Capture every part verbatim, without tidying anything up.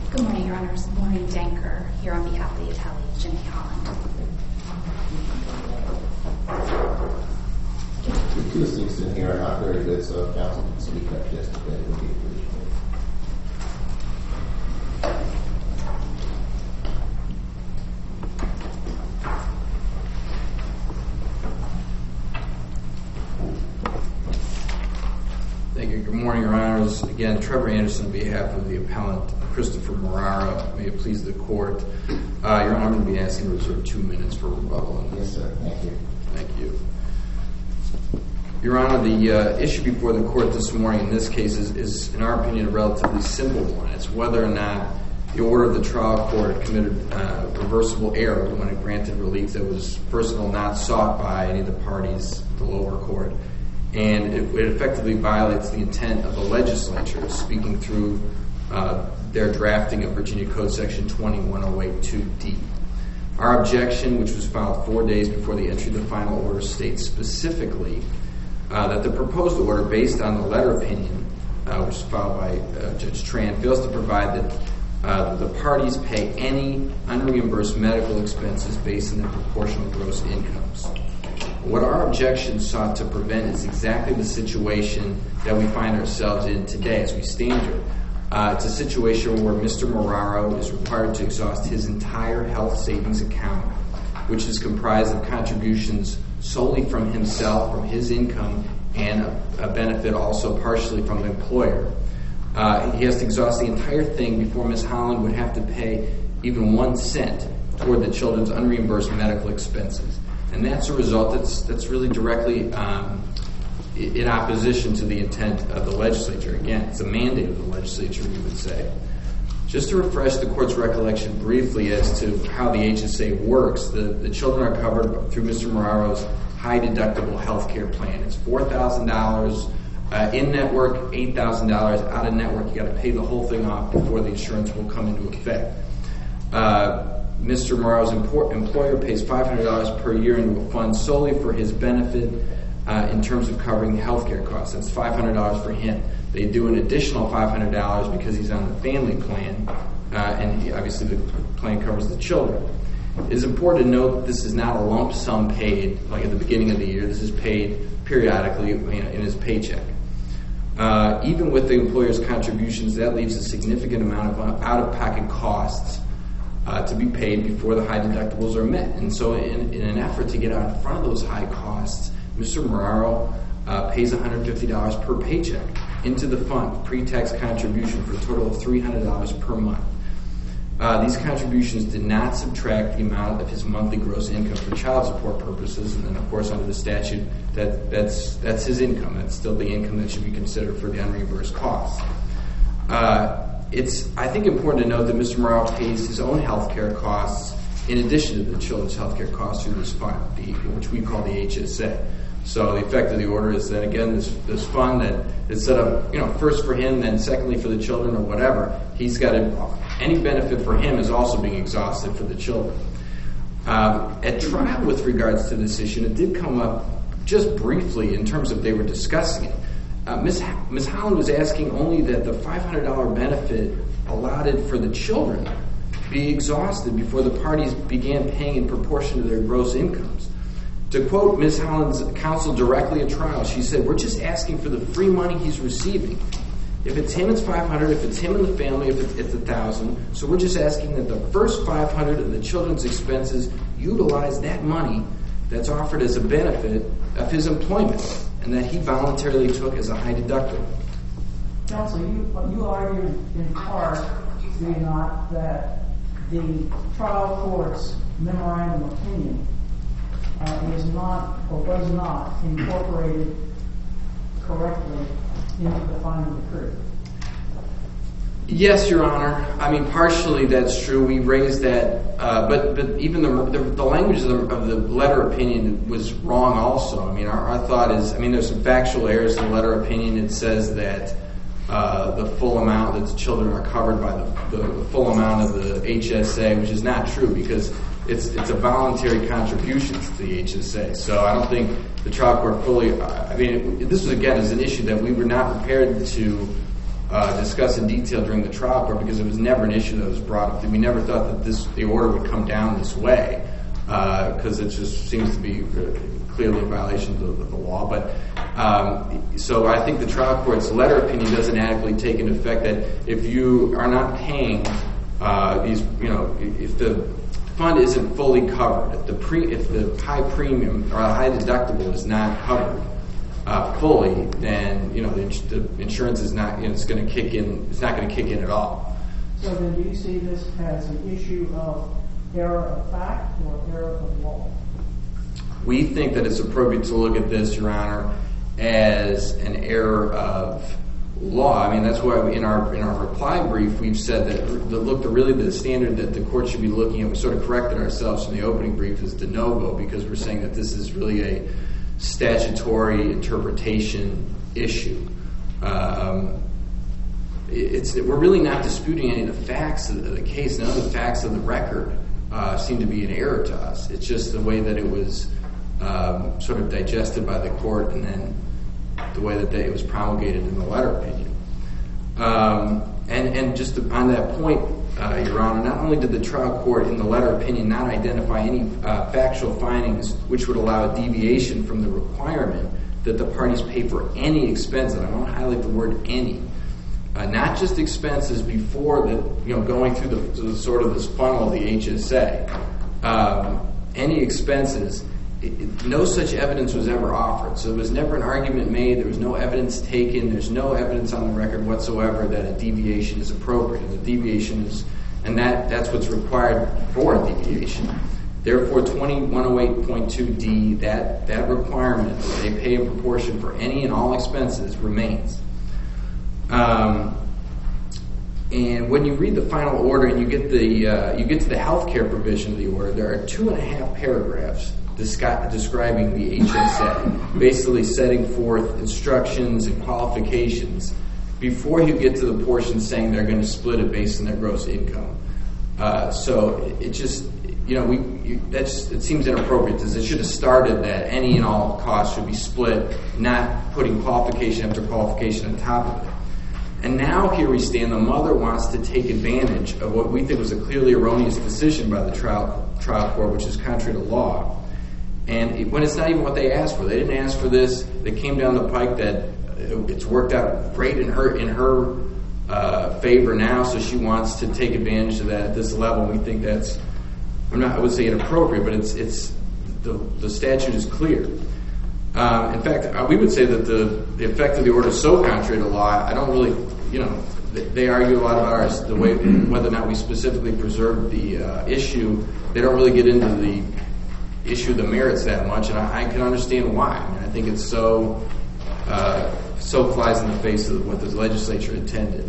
Good morning, Your Honors. Maureen Danker, here on behalf of the appellee, Jimmy Holland. The two things in here are not very good, so if counsel can speak up just a bit, it would be appreciated. Thank you. Good morning, Your Honors. Again, Trevor Anderson on behalf of the appellant, Christopher Morara. May it please the court. Uh, Your Honor, I'm going to be asking to reserve two minutes for rebuttal. Yes, sir. Thank you. Thank you. Your Honor, the uh, issue before the court this morning in this case is, is, in our opinion, a relatively simple one. It's whether or not the order of the trial court committed uh, reversible error when it granted relief that was, first of all, not sought by any of the parties, the lower court, and it, it effectively violates the intent of the legislature, speaking through uh, their drafting of Virginia Code Section twenty-one oh eight two D. Our objection, which was filed four days before the entry of the final order, states specifically uh, that the proposed order, based on the letter opinion, uh, which was filed by uh, Judge Tran, fails to provide that uh, the parties pay any unreimbursed medical expenses based on their proportional gross incomes. What our objection sought to prevent is exactly the situation that we find ourselves in today as we stand here. Uh, it's a situation where Mister Morara is required to exhaust his entire health savings account, which is comprised of contributions solely from himself, from his income, and a, a benefit also partially from the employer. Uh, he has to exhaust the entire thing before Miz Holland would have to pay even one cent toward the children's unreimbursed medical expenses. And that's a result that's that's really directly um, in opposition to the intent of the legislature. Again, it's a mandate of the legislature, we would say. Just to refresh the court's recollection briefly as to how the H S A works, the, the children are covered through Mister Morara's high-deductible health care plan. It's four thousand dollars uh, in-network, eight thousand dollars out-of-network. You got to pay the whole thing off before the insurance will come into effect. Uh, Mister Morara's employer pays five hundred dollars per year into a fund solely for his benefit uh, in terms of covering the health care costs. That's five hundred dollars for him. They do an additional five hundred dollars because he's on the family plan, uh, and he, obviously the plan covers the children. It is important to note that this is not a lump sum paid like at the beginning of the year. This is paid periodically, you know, in his paycheck. Uh, even with the employer's contributions, that leaves a significant amount of out-of-pocket costs Uh, to be paid before the high deductibles are met. And so in, in an effort to get out in front of those high costs, Mister Morara uh, pays one hundred fifty dollars per paycheck into the fund, pre-tax contribution for a total of three hundred dollars per month. Uh, these contributions did not subtract the amount of his monthly gross income for child support purposes, and then of course under the statute, that, that's, that's his income. That's still the income that should be considered for the unreimbursed costs. Uh, It's, I think, important to note that Mister Morara pays his own health care costs in addition to the children's health care costs through this fund, the, which we call the H S A. So the effect of the order is that, again, this, this fund that is set up, you know, first for him, then secondly for the children or whatever, he's got to, any benefit for him is also being exhausted for the children. Um, at trial with regards to this issue, it did come up just briefly in terms of they were discussing it. Uh, Miz Miz Holland was asking only that the five hundred dollars benefit allotted for the children be exhausted before the parties began paying in proportion to their gross incomes. To quote Miz Holland's counsel directly at trial, she said, "We're just asking for the free money he's receiving. If it's him, it's five hundred dollars. If it's him and the family, if it's, it's one thousand dollars. So we're just asking that the first five hundred dollars of the children's expenses utilize that money that's offered as a benefit of his employment, and that he voluntarily took as a high deductible." Counsel, you, you argued in part, do you not, that the trial court's memorandum of opinion uh, is not or was not incorporated correctly into the final decree. Yes, Your Honor. I mean, partially that's true. We raised that, uh, but but even the the, the language of the, of the letter opinion was wrong also. I mean, our, our thought is, I mean, there's some factual errors in the letter opinion. It says that uh, the full amount that the children are covered by the, the, the full amount of the H S A, which is not true because it's it's a voluntary contribution to the H S A. So I don't think the trial court fully, I mean, it, this was, again, is an issue that we were not prepared to uh, discuss in detail during the trial court because it was never an issue that was brought up. We never thought that this the order would come down this way because uh, it just seems to be clearly in violation of the, of the law. But um, so I think the trial court's letter opinion doesn't adequately take into effect that if you are not paying uh, these, you know, if the fund isn't fully covered, if the pre, if the high premium or high deductible is not covered uh, fully, then you know the, the insurance is not, you know, it's going to kick in. It's not going to kick in at all. So then, do you see this as an issue of error of fact or error of law? We think that it's appropriate to look at this, Your Honor, as an error of law. I mean, that's why we, in our in our reply brief we've said that the, look, the really the standard that the court should be looking at. We sort of corrected ourselves from the opening brief is de novo because we're saying that this is really a statutory interpretation issue. Um, it's we're really not disputing any of the facts of the case. None of the facts of the record uh, seem to be an error to us. It's just the way that it was um, sort of digested by the court and then the way that they, it was promulgated in the letter opinion. Um, and, and just on that point, uh, Your Honor, not only did the trial court in the letter opinion not identify any uh, factual findings which would allow a deviation from the requirement that the parties pay for any expense, and I want to highlight the word any, uh, not just expenses before the, you know, going through the, the sort of this funnel of the H S A, um, any expenses. It, it, no such evidence was ever offered. So there was never an argument made. There was no evidence taken. There's no evidence on the record whatsoever that a deviation is appropriate. The deviation is, and that, that's what's required for a deviation. Therefore, twenty-one oh eight point two D, that, that requirement that they pay a proportion for any and all expenses remains. Um, and when you read the final order and you get the uh, you get to the healthcare provision of the order, there are two and a half paragraphs describing the H S A, basically setting forth instructions and qualifications before you get to the portion saying they're going to split it based on their gross income. Uh, so it, it just, you know, we you, that's it seems inappropriate because it should have started that any and all costs should be split, not putting qualification after qualification on top of it. And now here we stand, the mother wants to take advantage of what we think was a clearly erroneous decision by the trial trial court, which is contrary to law. And it, when it's not even what they asked for. They didn't ask for this. They came down the pike that it's worked out great in her in her uh, favor now, so she wants to take advantage of that at this level. We think that's, I'm not, I would say inappropriate, but it's it's the the statute is clear. Um, in fact, uh, we would say that the, the effect of the order is so contrary to law. I don't really, you know, they, they argue a lot about ours, the way whether or not we specifically preserved the uh, issue. They don't really get into the issue the merits that much, and I, I can understand why. I mean, I think it's so uh, so flies in the face of what the legislature intended.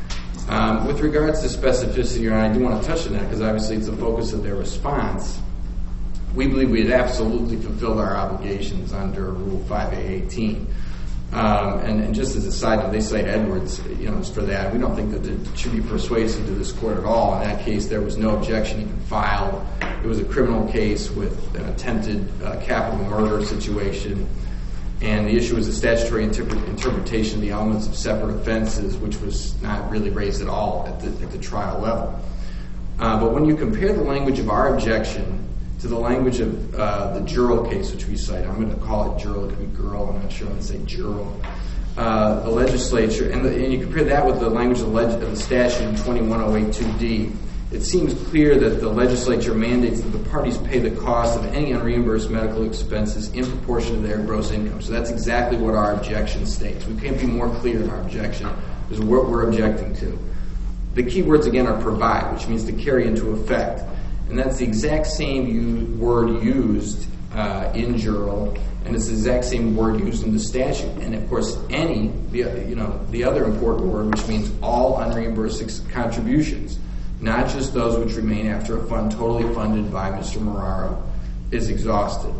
Um, with regards to specificity, and I do want to touch on that because obviously it's the focus of their response. We believe we had absolutely fulfilled our obligations under Rule five A eighteen. Um, and, and just as a side note, they cite Edwards, you know, for that. We don't think that it should be persuasive to this court at all. In that case, there was no objection even filed. It was a criminal case with an attempted uh, capital murder situation, and the issue was a statutory interpre- interpretation of the elements of separate offenses, which was not really raised at all at the, at the trial level. Uh, but when you compare the language of our objection to the language of uh, the Jurl case, which we cite, I'm going to call it Jurl, it could be girl, I'm not sure I'm going to say Jurl. Uh, the legislature, and, the, and you compare that with the language of the, leg- of the statute in twenty-one oh eight two D, it seems clear that the legislature mandates that the parties pay the cost of any unreimbursed medical expenses in proportion to their gross income. So that's exactly what our objection states. We can't be more clear in our objection. This is what we're objecting to. The key words, again, are provide, which means to carry into effect. And that's the exact same u- word used uh, in Jurl, and it's the exact same word used in the statute. And of course, any, the you know, the other important word, which means all unreimbursed ex- contributions, not just those which remain after a fund totally funded by Mister Moraro is exhausted.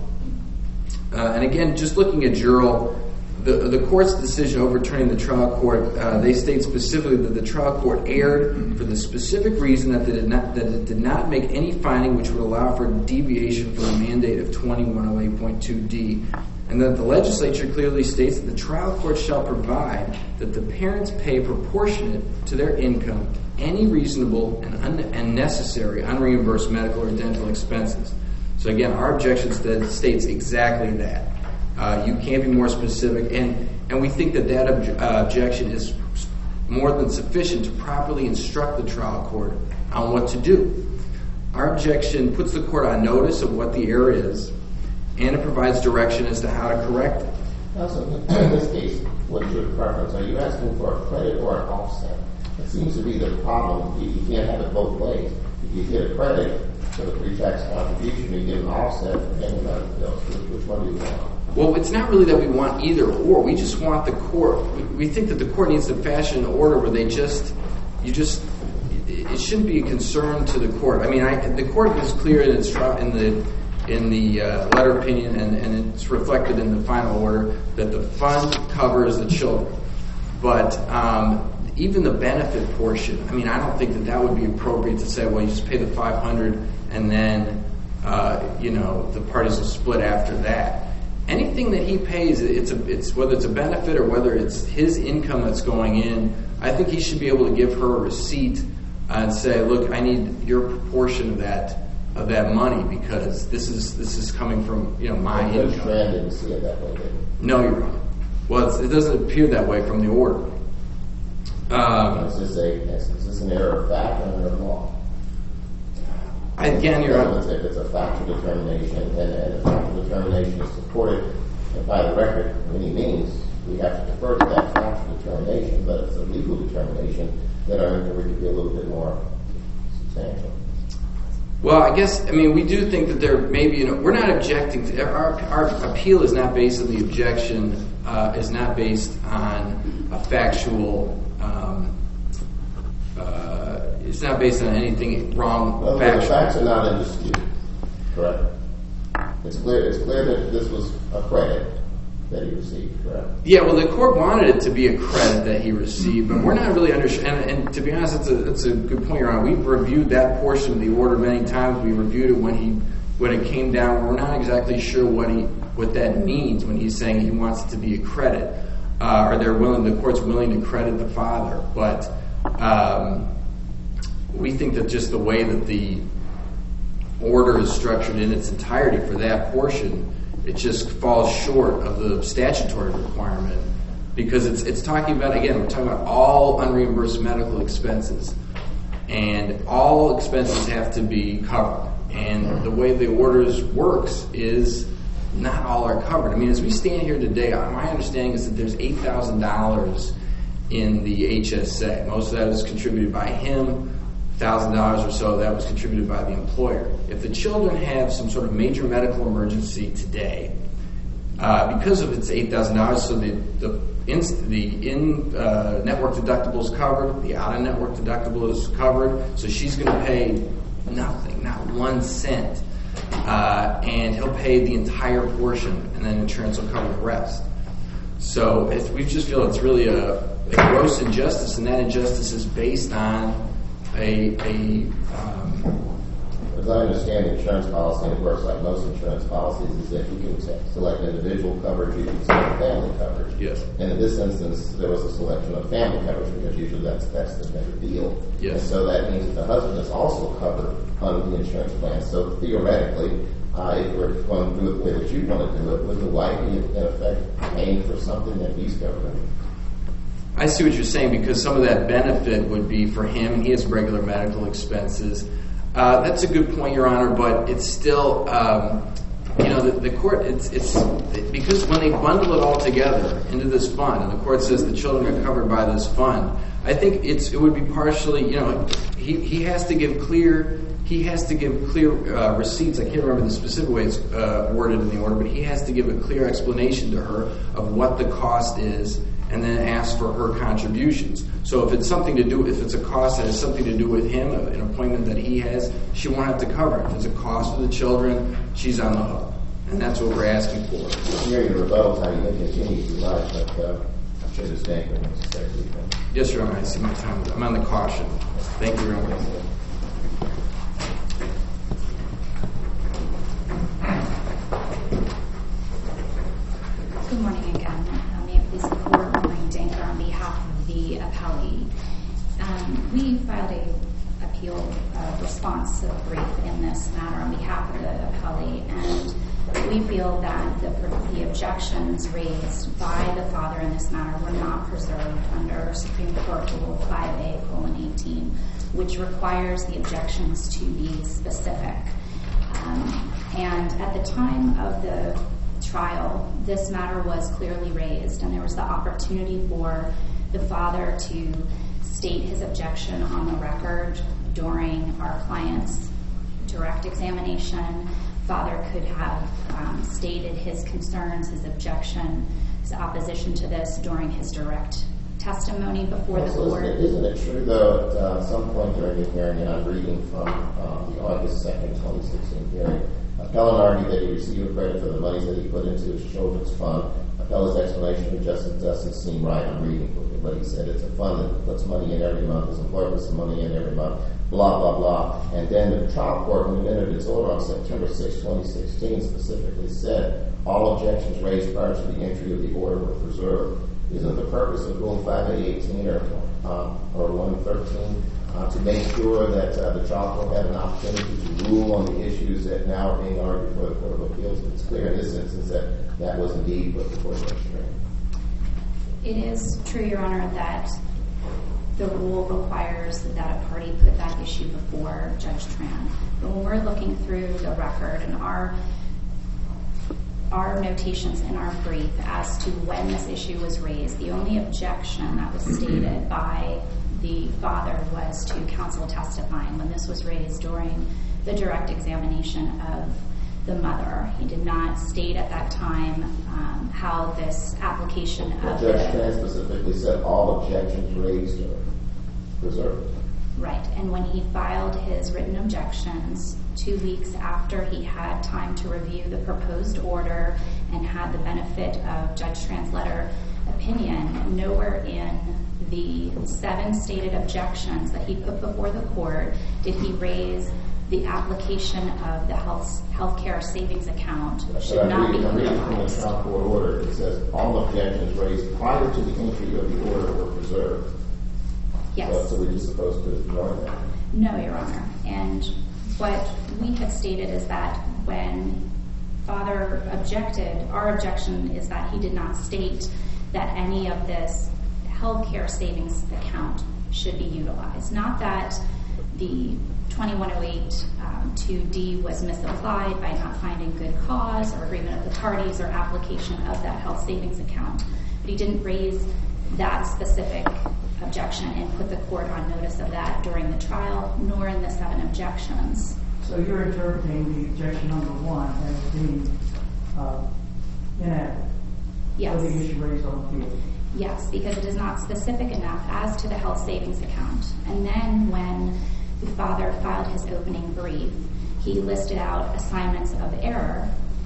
Uh, and again, just looking at Jurl, the the court's decision overturning the trial court, uh, they state specifically that the trial court erred for the specific reason that, they did not, that it did not make any finding which would allow for deviation from the mandate of twenty-one oh eight point two D. and that the legislature clearly states that the trial court shall provide that the parents pay proportionate to their income any reasonable and, un- and necessary unreimbursed medical or dental expenses. So again, our objection states exactly that. Uh, you can't be more specific, and, and we think that that obj- uh, objection is more than sufficient to properly instruct the trial court on what to do. Our objection puts the court on notice of what the error is, and it provides direction as to how to correct it. Also, in this case, what is your preference? Are you asking for a credit or an offset? It seems to be the problem. You, you can't have it both ways. If you get a credit for the pre-tax contribution, you get an offset for paying medical bills. Which one do you want? Well, it's not really that we want either or. We just want the court. We, we think that the court needs to fashion an order where they just, you just, it, it shouldn't be a concern to the court. I mean, I, the court is clear in its in the in the uh, letter opinion, and, and it's reflected in the final order that the fund covers the children. But um, even the benefit portion, I mean, I don't think that that would be appropriate to say, well, you just pay the five hundred dollars and then, uh, you know, the parties will split after that. Anything that he pays, it's a, it's whether it's a benefit or whether it's his income that's going in, I think he should be able to give her a receipt and say, look, I need your proportion of that of that money because this is this is coming from, you know, my Judge income. Strand didn't see it that way, did he? No, you're wrong. Well, it's, it doesn't appear that way from the order. Um, Is this a is this an error of fact or an error of law? again, you're Well, right. If it's a factual determination, and, and a factual determination is supported by the record in any means, we have to defer to that factual determination, but it's a legal determination that our inquiry could be a little bit more substantial. Well, I guess, I mean, we do think that there may be, you know, we're not objecting to, our, our appeal is not based on the objection, uh, is not based on a factual, um, uh, it's not based on anything wrong Well, the factual. facts are not in dispute, correct? It's clear, it's clear that this was a credit that he received, correct? Yeah, well, the court wanted it to be a credit that he received, but we're not really understanding. And, and to be honest, it's a, it's a good point, Your Honor. We've reviewed that portion of the order many times. We reviewed it when he when it came down. We're not exactly sure what he what that means when he's saying he wants it to be a credit. Uh, or they're willing, the court's willing to credit the father, but um, we think that just the way that the order is structured in its entirety for that portion, it just falls short of the statutory requirement because it's it's talking about, again, we're talking about all unreimbursed medical expenses, and all expenses have to be covered. And the way the orders works is not all are covered. I mean, as we stand here today, my understanding is that there's eight thousand dollars in the H S A. Most of that is contributed by him. one thousand dollars or so that was contributed by the employer. If the children have some sort of major medical emergency today, uh, because of its eight thousand dollars, so the the in, the in uh, network deductible is covered, the out of network deductible is covered, so she's going to pay nothing, not one cent, uh, and he'll pay the entire portion, and then insurance will cover the rest. So it's, we just feel it's really a, a gross injustice, and that injustice is based on a, a um, As I understand insurance policy, and it works like most insurance policies, is that you can select individual coverage, you can select family coverage. Yes. And in this instance, there was a selection of family coverage because usually that's that's the better deal. Yes. And so that means that the husband is also covered under the insurance plan. So theoretically, uh, if we're going to do it the way that you want to do it, would the wife be in effect paying for something that he's covered? I see what you're saying, because some of that benefit would be for him. He has regular medical expenses. Uh, that's a good point, Your Honor, but it's still, um, you know, the, the court, it's, it's because when they bundle it all together into this fund, and the court says the children are covered by this fund, I think it's it would be partially, you know, he, he has to give clear, he has to give clear uh, receipts. I can't remember the specific way it's uh, worded in the order, but he has to give a clear explanation to her of what the cost is, and then ask for her contributions. So if it's something to do, if it's a cost that has something to do with him, an appointment that he has, she won't have to cover it. If it's a cost for the children, she's on the hook. And that's what we're asking for. During your rebuttal time, you may continue to lie, but uh, I'm sure this banker wants to say something. Yes, Your Honor, I see my time. I'm on the caution. Thank you, Your Honor. Um, we filed a appeal uh, response brief in this matter on behalf of the appellee, and we feel that the, the objections raised by the father in this matter were not preserved under Supreme Court Rule five A colon eighteen, which requires the objections to be specific. Um, and at the time of the trial, this matter was clearly raised, and there was the opportunity for the father to state his objection on the record during our client's direct examination. Father could have um, stated his concerns, his objection, his opposition to this during his direct testimony before the so court. Isn't it, isn't it true, though, at uh, some point during the hearing, and I'm reading from uh, the August second, twenty sixteen hearing, appellant argued that he received credit for the monies that he put into his children's fund. Appellant's explanation of justice doesn't seem right. I'm reading from it, but he said it's a fund that puts money in every month. His employer puts some money in every month. Blah blah blah. And then the trial court, when it entered its order on September sixth, twenty sixteen, specifically said all objections raised prior to the entry of the order were preserved. Isn't the purpose of Rule five A eighteen or um, or one thirteen uh, to make sure that uh, the trial court had an opportunity to rule on the issues that now are being argued for the Court of Appeals? It's clear in this instance that that was indeed what the court was hearing. It is true, Your Honor, that the rule requires that a party put that issue before Judge Tran. But when we're looking through the record and our our notations in our brief as to when this issue was raised, the only objection that was stated by the father was to counsel testifying when this was raised during the direct examination of the mother. He did not state at that time um, how this application of Judge the... Tran specifically said all objections raised are preserved. Right, and when he filed his written objections two weeks after he had time to review the proposed order and had the benefit of Judge Tran's letter opinion, nowhere in the seven stated objections that he put before the court did he raise the application of the health healthcare savings account should not be utilized. I'm reading from the utilized. trial court order. It says all objections raised prior to the entry of the order were preserved. Yes. So, so we're just supposed to ignore that? No, Your Honor. And what we had stated is that when Father objected, our objection is that he did not state that any of this healthcare savings account should be utilized. Not that the twenty-one oh eight um, two D was misapplied by not finding good cause or agreement of the parties or application of that health savings account. But he didn't raise that specific objection and put the court on notice of that during the trial, nor in the seven objections. So you're interpreting the objection number one as being uh, inadequate Yes. for the issue raised on appeal? Yes, because it is not specific enough as to the health savings account. And then when the father filed his opening brief, he listed out assignments of error.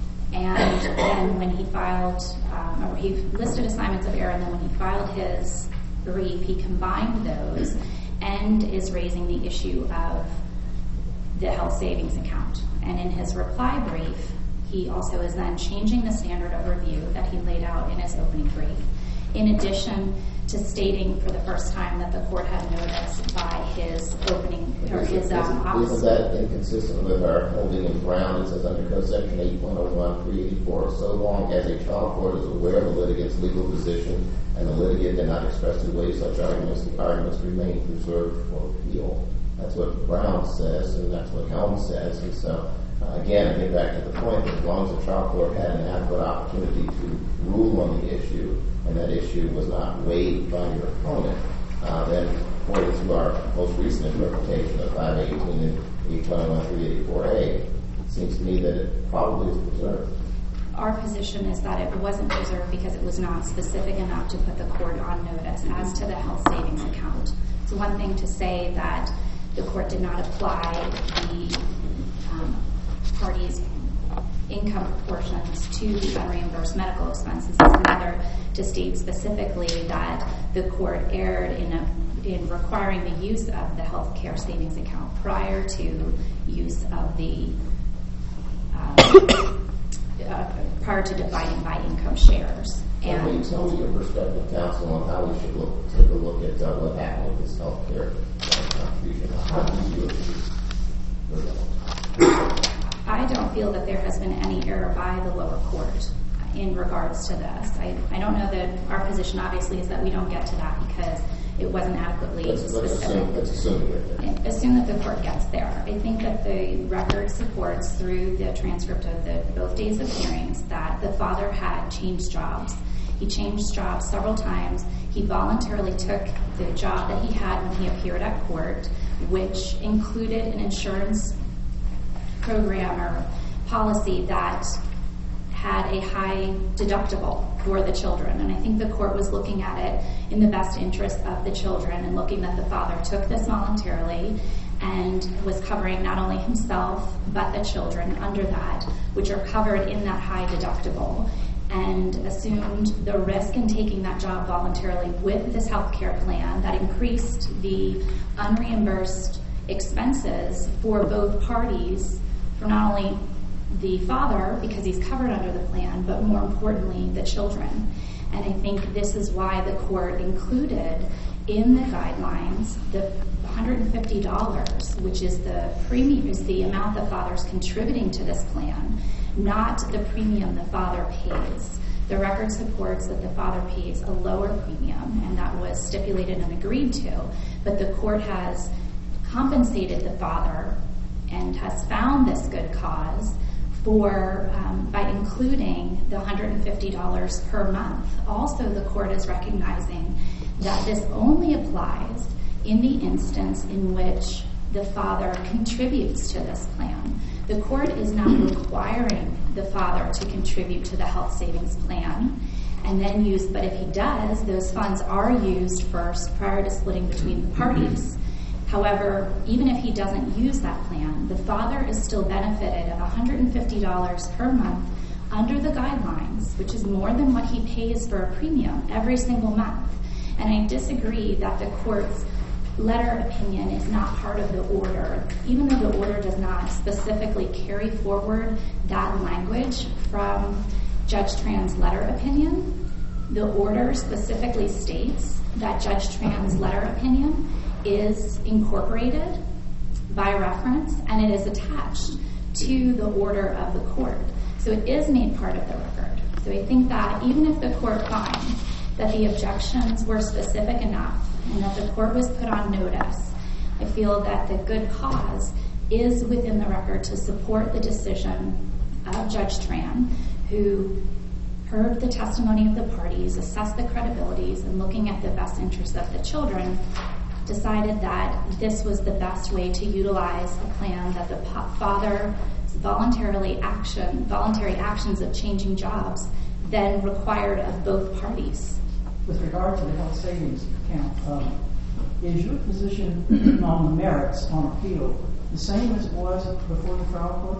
And then when he filed, um, or he listed assignments of error, and then when he filed his brief, he combined those and is raising the issue of the health savings account. And in his reply brief, he also is then changing the standard of review that he laid out in his opening brief, in addition to stating for the first time that the court had noticed by his opening, or his um, opposite. Isn't that inconsistent with our holding in Brown? It says under Code Section eight point oh one, three eighty-four, so long as a trial court is aware of the litigant's legal position and the litigant did not expressly waive such arguments, the arguments remain preserved for appeal. That's what Brown says, and that's what Helm says. And so, uh, again, I get back to the point that as long as the trial court had an adequate opportunity to rule on the issue, and that issue was not waived by your opponent, uh, then according to our most recent interpretation of five eighteen and eight twenty-one, three eighty-four A, it seems to me that it probably is preserved. Our position is that it wasn't preserved because it was not specific enough to put the court on notice as to the health savings account. It's one thing to say that the court did not apply the um, parties' income proportions to the unreimbursed medical expenses. It's another to state specifically that the court erred in a, in requiring the use of the health care savings account prior to use of the um, uh, prior to dividing by income shares. And can you tell me your perspective, counsel, on how we should look, take a look at uh, what happened with this health health care contribution. How do you view it? I don't feel that there has been any error by the lower court in regards to this. I, I don't know that our position obviously is that we don't get to that because it wasn't adequately let's, specific. Let's assume, let's assume we get there. Assume that the court gets there. I think that the record supports through the transcript of the both days of hearings that the father had changed jobs. He changed jobs several times. He voluntarily took the job that he had when he appeared at court, which included an insurance program or policy that had a high deductible for the children. And I think the court was looking at it in the best interest of the children and looking that the father took this voluntarily and was covering not only himself but the children under that, which are covered in that high deductible, and assumed the risk in taking that job voluntarily with this health care plan that increased the unreimbursed expenses for both parties, for not only the father, because he's covered under the plan, but more importantly, the children. And I think this is why the court included in the guidelines the one hundred fifty dollars, which is the premium, is the amount the father's contributing to this plan, not the premium the father pays. The record supports that the father pays a lower premium, and that was stipulated and agreed to, but the court has compensated the father and has found this good cause for um, by including the one hundred fifty dollars per month. Also, the court is recognizing that this only applies in the instance in which the father contributes to this plan. The court is not requiring the father to contribute to the health savings plan and then use, but if he does, those funds are used first prior to splitting between the parties. However, even if he doesn't use that plan, the father is still benefited of one hundred fifty dollars per month under the guidelines, which is more than what he pays for a premium every single month. And I disagree that the court's letter opinion is not part of the order, even though the order does not specifically carry forward that language from Judge Tran's letter opinion. The order specifically states that Judge Tran's letter opinion is incorporated by reference and it is attached to the order of the court. So it is made part of the record. So I think that even if the court finds that the objections were specific enough and that the court was put on notice, I feel that the good cause is within the record to support the decision of Judge Tran, who heard the testimony of the parties, assessed the credibilities, and looking at the best interests of the children, decided that this was the best way to utilize a plan that the father's voluntarily action, voluntary actions of changing jobs then required of both parties. With regard to the health savings account, um, is your position on the merits on appeal the same as it was before the trial court?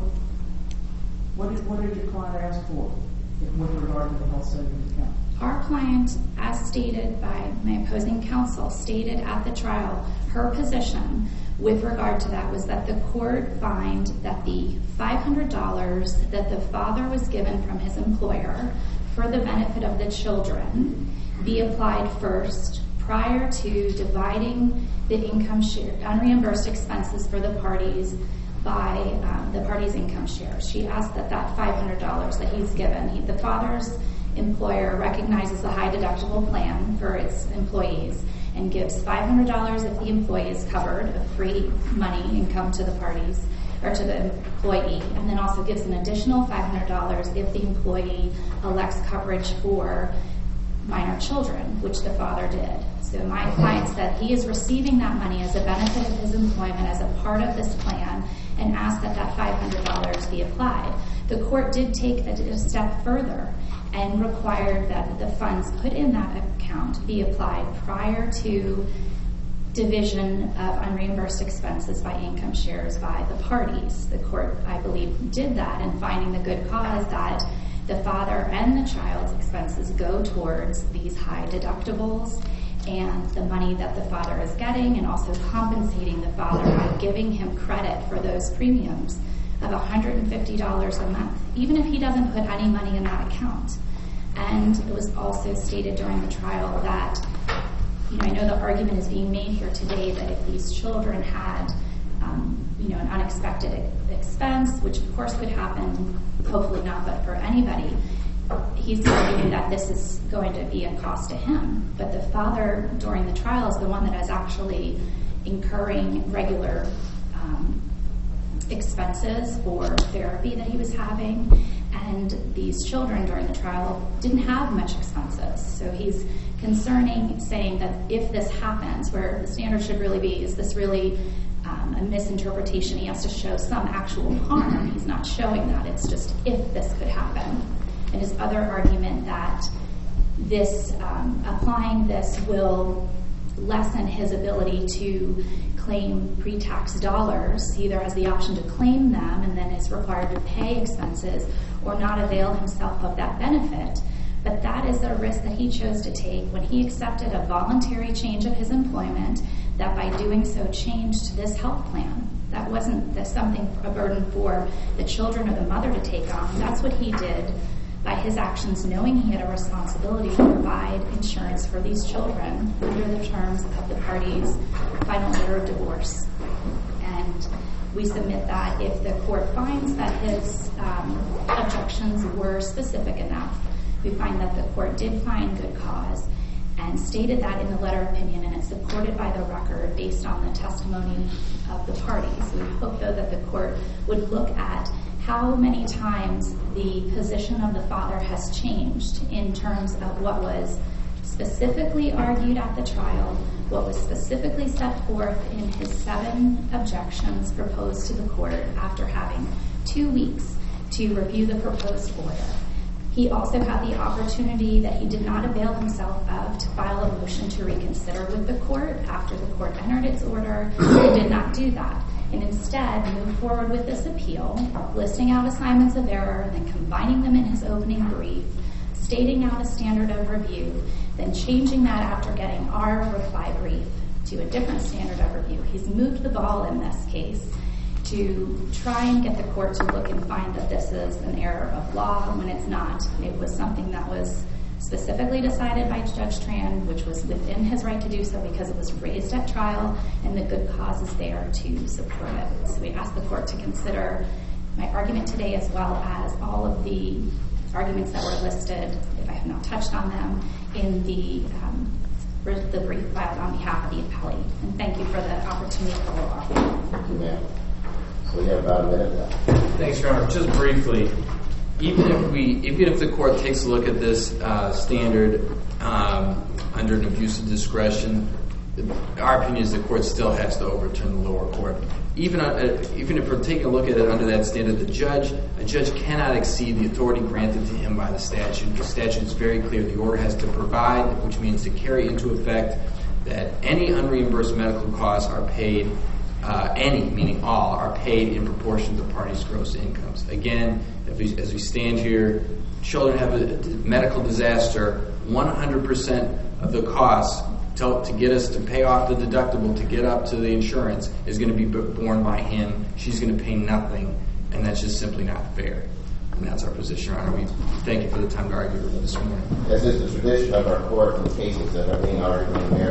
What did, what did your client ask for with regard to the health savings account? Our client, as stated by my opposing counsel, stated at the trial, her position with regard to that was that the court find that the five hundred dollars that the father was given from his employer for the benefit of the children be applied first prior to dividing the income share, unreimbursed expenses for the parties by um, the parties' income share. She asked that that five hundred dollars that he's given, he, the father's employer recognizes the high deductible plan for its employees and gives five hundred dollars if the employee is covered of free money income to the parties or to the employee, and then also gives an additional five hundred dollars if the employee elects coverage for minor children, which the father did. So my client said he is receiving that money as a benefit of his employment as a part of this plan and asked that that five hundred dollars be applied. The court did take a step further and required that the funds put in that account be applied prior to division of unreimbursed expenses by income shares by the parties. The court, I believe, did that in finding the good cause that the father and the child's expenses go towards these high deductibles and the money that the father is getting, and also compensating the father by giving him credit for those premiums of one hundred fifty dollars a month, even if he doesn't put any money in that account. And it was also stated during the trial that you know, I know the argument is being made here today that if these children had, um, you know, an unexpected expense, which of course could happen, hopefully not, but for anybody, he's arguing that this is going to be a cost to him. But the father during the trial is the one that is actually incurring regular um, expenses for therapy that he was having. And these children during the trial didn't have much expenses. So he's concerning, saying that if this happens, where the standard should really be, is this really um, a misinterpretation? He has to show some actual harm. He's not showing that. It's just if this could happen. And his other argument that this um, applying this will lessen his ability to claim pre-tax dollars. He either has the option to claim them and then is required to pay expenses or not avail himself of that benefit. But that is a risk that he chose to take when he accepted a voluntary change of his employment, that by doing so changed this health plan. That wasn't the, something, a burden for the children or the mother to take on. That's what he did by his actions, knowing he had a responsibility to provide insurance for these children under the terms of the parties' final order of divorce. And we submit that if the court finds that his um, objections were specific enough, we find that the court did find good cause and stated that in the letter of opinion, and it's supported by the record based on the testimony of the parties. We hope, though, that the court would look at how many times the position of the father has changed in terms of what was specifically argued at the trial, what was specifically set forth in his seven objections proposed to the court after having two weeks to review the proposed order. He also had the opportunity that he did not avail himself of to file a motion to reconsider with the court after the court entered its order. He did not do that, and instead moved forward with this appeal, listing out assignments of error, and then combining them in his opening brief, stating out a standard of review, then changing that after getting our reply brief to a different standard of review. He's moved the ball in this case to try and get the court to look and find that this is an error of law when it's not. It was something that was specifically decided by Judge Tran, which was within his right to do so because it was raised at trial, and the good cause is there to support it. So we ask the court to consider my argument today as well as all of the arguments that were listed, if I have not touched on them, in the um, the brief filed on behalf of the appellee. And thank you for the opportunity for oral argument. Thank you, ma'am. So we have about a minute left. Thanks, Your Honor. Just briefly, even if we, even if the court takes a look at this uh, standard um, under an abuse of discretion, our opinion is the court still has to overturn the lower court. Even uh, even if we're taking a look at it under that standard, the judge, a judge cannot exceed the authority granted to him by the statute. The statute is very clear. The order has to provide, which means to carry into effect, that any unreimbursed medical costs are paid. Uh, any, meaning all, are paid in proportion to the party's gross incomes. Again, if we, as we stand here, children have a medical disaster, one hundred percent of the costs to, to get us to pay off the deductible, to get up to the insurance, is going to be borne by him. She's going to pay nothing, and that's just simply not fair. And that's our position, Your Honor. We thank you for the time to argue this morning. As is the tradition of our court in cases that are being argued in there,